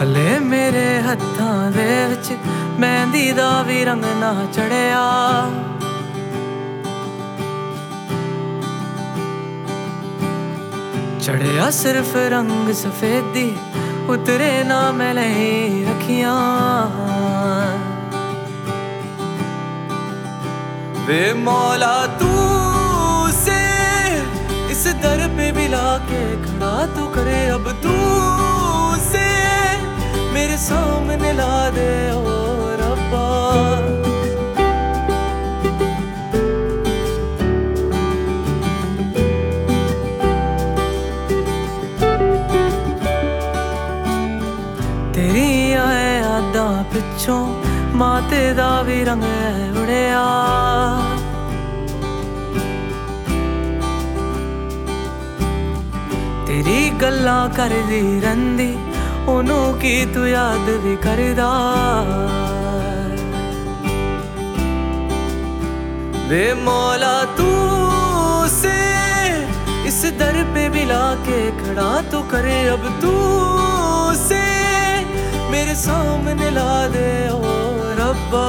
ਹਲੇ ਮੇਰੇ ਹੱਥਾਂ ਦੇ ਵਿੱਚ ਮਹਿੰਦੀ ਦਾ ਵੀ ਰੰਗ ਨਾ ਚੜਿਆ। चढ़िया सिर्फ रंग सफेदी, उतरे ना मैंने रखियां। वे मौला तू से इस दर पे भी लाके खड़ा तू करे अब तू से मेरे सामने ला दे ओ रब्बा। तेरिया यादां पिछों माते दा भी रंग उड़िया। तेरी गल्लां करदी रहिंदी ओनू की तू याद भी करदा। वे मौला तू से इस दर पे भी लाके खड़ा तू करे अब तू से मेरे सामने ला दे ओ रब्बा।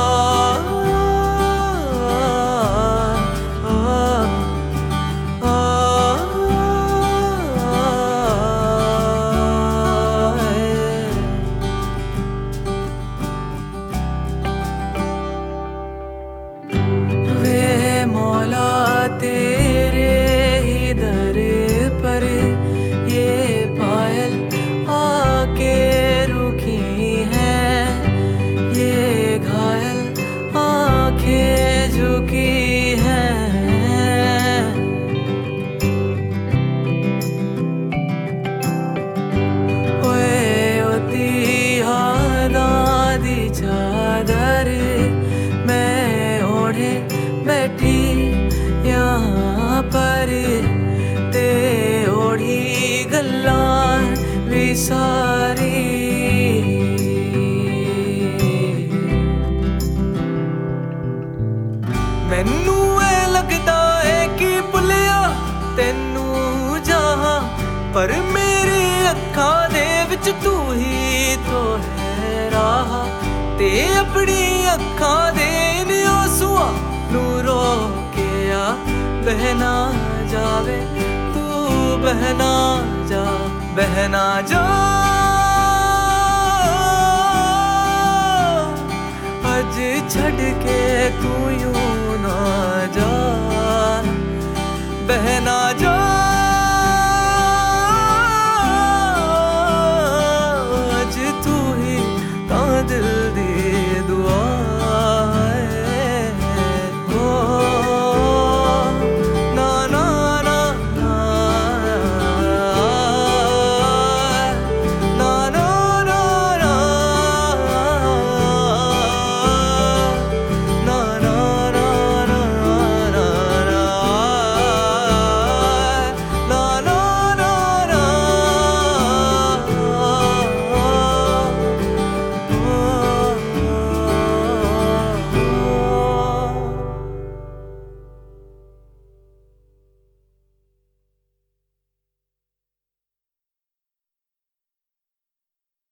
वे मौला तेरे ही दर पर ये पायल आके झुकी है। ओए ओती यादां दी चादर मैं ओढ़े बैठी यहाँ पर ते ओढ़ी गल्लां भी सारी। मैनू ऐ लगदा है कि भुलिया तेनू जहां, पर मेरी अखां दे विच तू ही तो है राह। ते अपनी अखां दे आंसुआं नू रोके आ बहना जावे तू बहना जा बहना जा। अज छड़ के तू यूं ना जा बहना जा। आज तू ही तां दिल